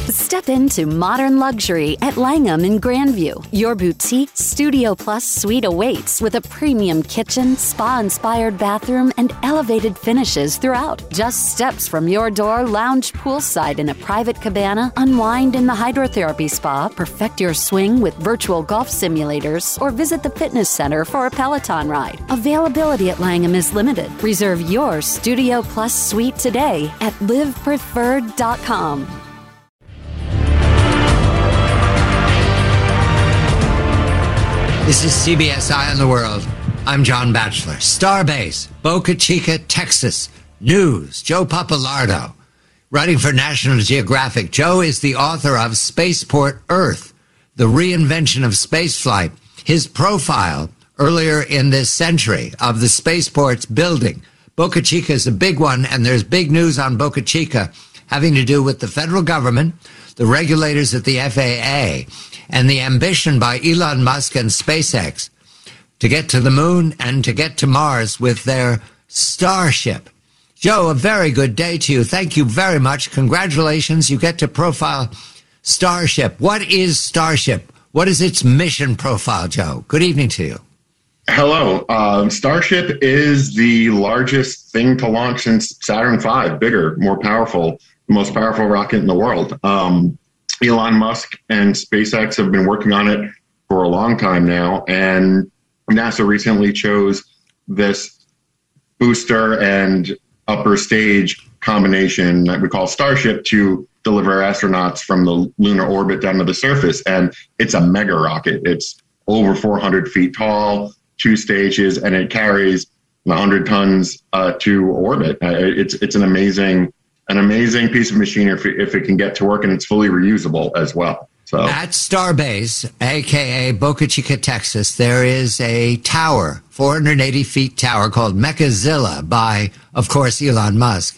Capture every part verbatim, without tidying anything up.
Step into modern luxury at Langham in Grandview. Your boutique Studio Plus suite awaits with a premium kitchen, spa-inspired bathroom, and elevated finishes throughout. Just steps from your door, lounge poolside in a private cabana, unwind in the hydrotherapy spa, perfect your swing with virtual golf simulators, or visit the fitness center for a Peloton ride. Availability at Langham is limited. Reserve your Studio Plus suite today at live preferred dot com. This is C B S Eye on the World. I'm John Batchelor. Starbase, Boca Chica, Texas. News, Joe Papalardo. Writing for National Geographic, Joe is the author of Spaceport Earth, the reinvention of spaceflight. His profile earlier in this century of the spaceport's building. Boca Chica is a big one, and there's big news on Boca Chica having to do with the federal government, the regulators at the F A A, and the ambition by Elon Musk and SpaceX to get to the moon and to get to Mars with their Starship. Joe, a very good day to you. Thank you very much. Congratulations. You get to profile Starship. What is Starship? What is its mission profile, Joe? Good evening to you. Hello. Um, Starship is the largest thing to launch since Saturn five, bigger, more powerful, most powerful rocket in the world. Um, Elon Musk and SpaceX have been working on it for a long time now, and NASA recently chose this booster and upper stage combination that we call Starship to deliver astronauts from the lunar orbit down to the surface. And it's a mega rocket. It's over four hundred feet tall, two stages, and it carries one hundred tons uh, to orbit. Uh, it's it's an amazing an amazing piece of machinery if it, if it can get to work, and it's fully reusable as well. So at Starbase, a k a. Boca Chica, Texas, there is a tower, four hundred eighty feet tower called Mechazilla by, of course, Elon Musk.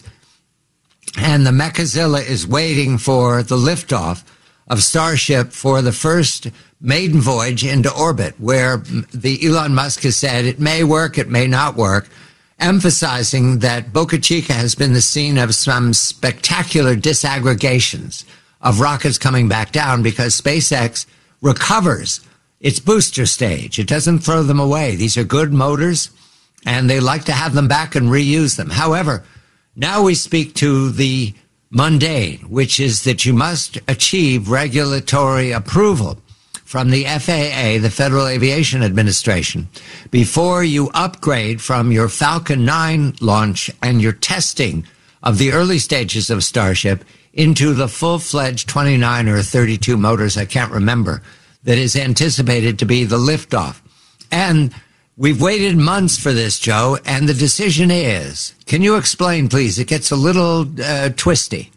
And the Mechazilla is waiting for the liftoff of Starship for the first maiden voyage into orbit, where the Elon Musk has said it may work, it may not work, emphasizing that Boca Chica has been the scene of some spectacular disaggregations of rockets coming back down because SpaceX recovers its booster stage. It doesn't throw them away. These are good motors, and they like to have them back and reuse them. However, now we speak to the mundane, which is that you must achieve regulatory approval from the F A A, the Federal Aviation Administration, before you upgrade from your Falcon nine launch and your testing of the early stages of Starship into the full-fledged twenty-nine or thirty-two motors, I can't remember, that is anticipated to be the liftoff. And we've waited months for this, Joe, and the decision is, can you explain, please? It gets a little uh, twisty.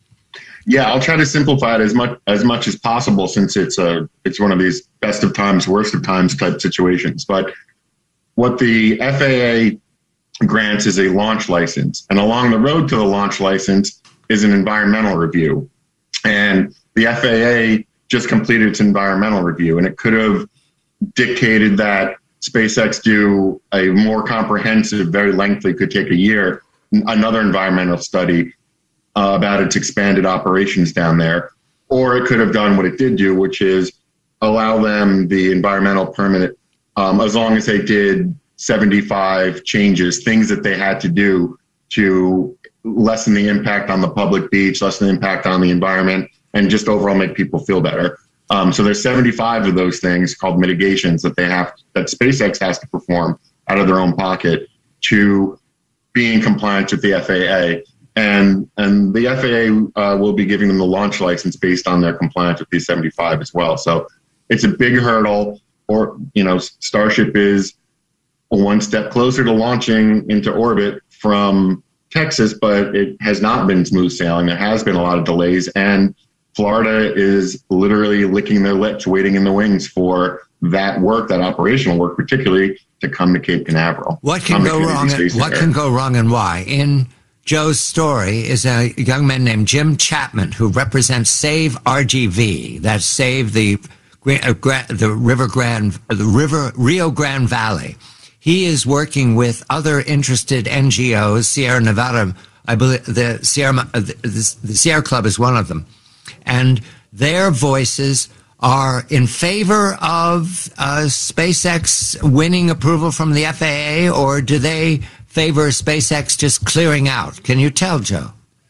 Yeah, I'll try to simplify it as much as much as possible, since it's a it's one of these best of times, worst of times type situations. But what the F A A grants is a launch license, and along the road to the launch license is an environmental review. And the F A A just completed its environmental review, and it could have dictated that SpaceX do a more comprehensive, very lengthy, could take a year, another environmental study Uh, about its expanded operations down there. Or it could have done what it did do, which is allow them the environmental permit um, as long as they did seventy-five changes, things that they had to do to lessen the impact on the public beach, lessen the impact on the environment, and just overall make people feel better. Um, so there's seventy-five of those things called mitigations that they have, that SpaceX has to perform out of their own pocket to be in compliance with the F A A. And and the F A A uh, will be giving them the launch license based on their compliance with these seventy-five as well. So it's a big hurdle. Or, you know, Starship is one step closer to launching into orbit from Texas, but it has not been smooth sailing. There has been a lot of delays, and Florida is literally licking their lips, waiting in the wings for that work, that operational work, particularly to come to Cape Canaveral. What can go wrong? And, what can go wrong, and why? In Joe's story is a young man named Jim Chapman, who represents Save R G V. That's Save the the River Grande, the River Rio Grande Valley. He is working with other interested N G Os. Sierra Nevada, I believe, the Sierra the, the Sierra Club is one of them, and their voices are in favor of uh, SpaceX winning approval from the F A A, or do they favor SpaceX just clearing out? Can you tell, Joe?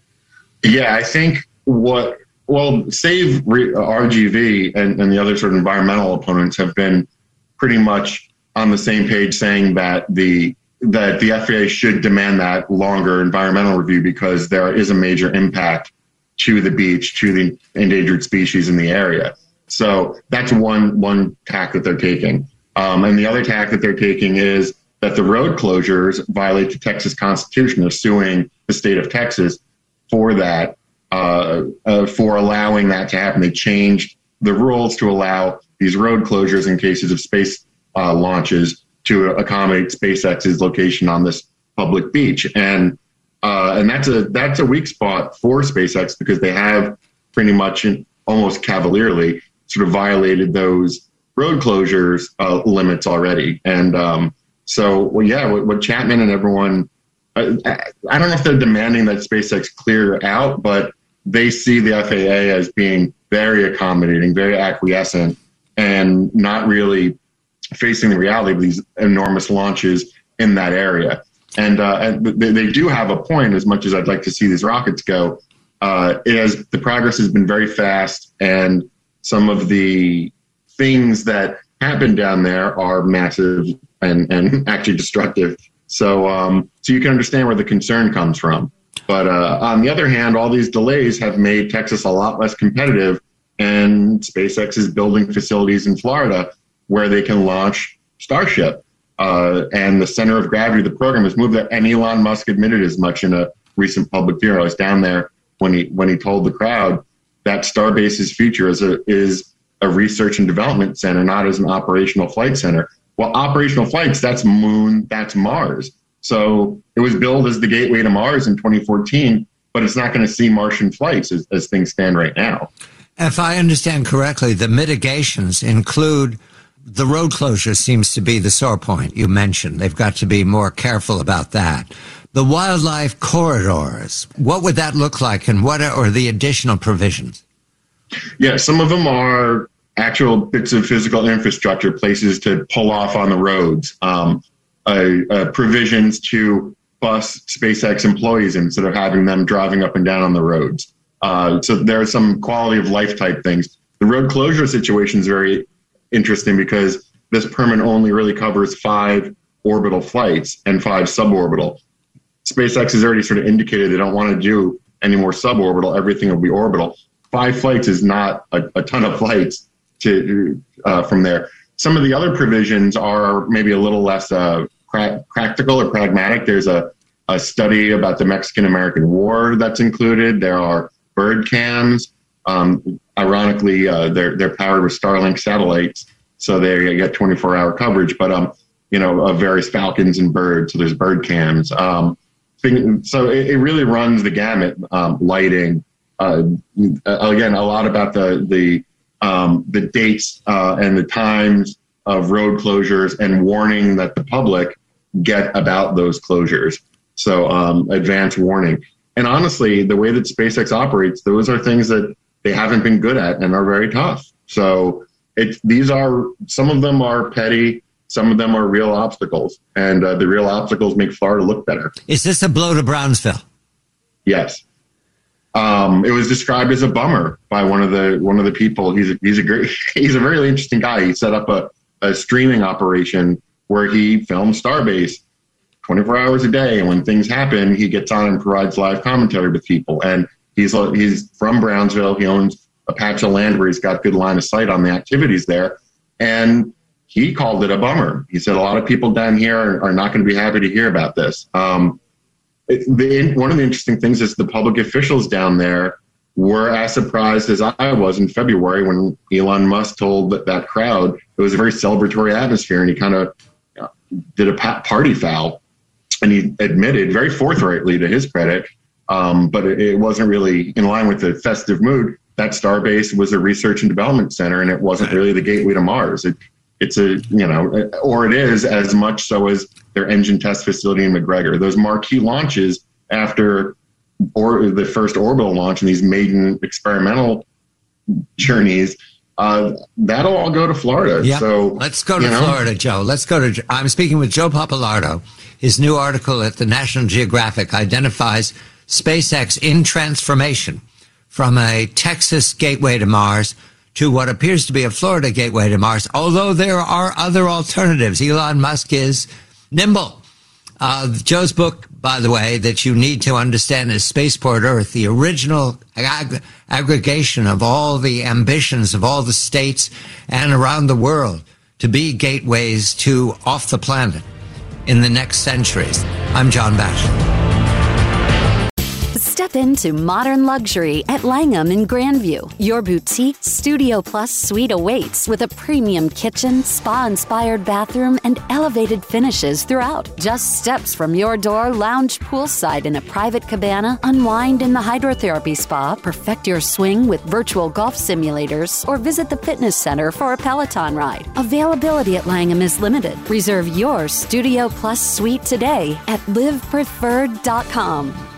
Yeah, I think what, well, Save R G V and, and the other sort of environmental opponents have been pretty much on the same page, saying that the that the F A A should demand that longer environmental review because there is a major impact to the beach, to the endangered species in the area. So that's one one tack that they're taking. Um, and the other tack that they're taking is that the road closures violate the Texas Constitution. They're suing the state of Texas for that, uh, uh, for allowing that to happen. They changed the rules to allow these road closures in cases of space uh, launches to accommodate SpaceX's location on this public beach. And uh, and that's a that's a weak spot for SpaceX because they have pretty much almost cavalierly sort of violated those road closures uh, limits already. And um, so, well, yeah, what, what Chapman and everyone, I, I don't know if they're demanding that SpaceX clear out, but they see the F A A as being very accommodating, very acquiescent, and not really facing the reality of these enormous launches in that area. And, uh, and they, they do have a point, as much as I'd like to see these rockets go. Uh, it has, the progress has been very fast, and some of the things that happen down there are massive and, and actually destructive. So, um, so you can understand where the concern comes from. But uh, on the other hand, all these delays have made Texas a lot less competitive, and SpaceX is building facilities in Florida where they can launch Starship. Uh, and the center of gravity of the program has moved there. And Elon Musk admitted as much in a recent public hearing. I was down there when he when he told the crowd that Starbase's future is a is a research and development center, not as an operational flight center. Well, operational flights, that's Moon, that's Mars. So it was billed as the gateway to Mars in twenty fourteen, but it's not going to see Martian flights as, as things stand right now. If I understand correctly, the mitigations include the road closure seems to be the sore point you mentioned. They've got to be more careful about that. The wildlife corridors, what would that look like, and what are the additional provisions? Yeah, some of them are actual bits of physical infrastructure, places to pull off on the roads, um, uh, uh, provisions to bus SpaceX employees instead of having them driving up and down on the roads. Uh, so there are some quality of life type things. The road closure situation is very interesting because this permit only really covers five orbital flights and five suborbital. SpaceX has already sort of indicated they don't want to do any more suborbital. Everything will be orbital. Five flights is not a, a ton of flights to uh, from there. Some of the other provisions are maybe a little less uh, pra- practical or pragmatic. There's a, a study about the Mexican-American War that's included. There are bird cams. Um, ironically, uh, they're they're powered with Starlink satellites, so they get twenty-four hour coverage. But um, you know, of various falcons and birds. So there's bird cams. Um, so it, it really runs the gamut. Um, lighting. Uh, again, a lot about the the um, the dates uh, and the times of road closures and warning that the public get about those closures. So um, advance warning. And honestly, the way that SpaceX operates, those are things that they haven't been good at and are very tough. So it, these are, some of them are petty, some of them are real obstacles. And uh, the real obstacles make Florida look better. Is this a blow to Brownsville? Yes. Um, it was described as a bummer by one of the one of the people. He's a, he's a great, he's a really interesting guy. He set up a, a streaming operation where he filmed Starbase twenty-four hours a day, and when things happen, he gets on and provides live commentary with people. And he's he's from Brownsville. He owns a patch of land where he's got good line of sight on the activities there. And he called it a bummer. He said a lot of people down here are, are not going to be happy to hear about this. Um, it, the, one of the interesting things is the public officials down there were as surprised as I was in February when Elon Musk told that, that crowd it was a very celebratory atmosphere, and he kind of you know, did a party foul. And he admitted very forthrightly, to his credit, um, but it, it wasn't really in line with the festive mood, that Starbase was a research and development center, and it wasn't really the gateway to Mars. It, it's a, you know, or it is as much so as their engine test facility in McGregor. Those marquee launches after or the first orbital launch and these maiden experimental journeys, uh, that'll all go to Florida. Yeah. So let's go to Florida, know? Joe. Let's go to. I'm speaking with Joe Papalardo. His new article at the National Geographic identifies SpaceX in transformation from a Texas gateway to Mars to what appears to be a Florida gateway to Mars, although there are other alternatives. Elon Musk is nimble. Uh, Joe's book, by the way, that you need to understand is Spaceport Earth, the original ag- aggregation of all the ambitions of all the states and around the world to be gateways to off the planet in the next centuries. I'm John Batchelor. Step into modern luxury at Langham in Grandview. Your boutique Studio Plus suite awaits with a premium kitchen, spa-inspired bathroom, and elevated finishes throughout. Just steps from your door, lounge poolside in a private cabana, unwind in the hydrotherapy spa, perfect your swing with virtual golf simulators, or visit the fitness center for a Peloton ride. Availability at Langham is limited. Reserve your Studio Plus suite today at live preferred dot com.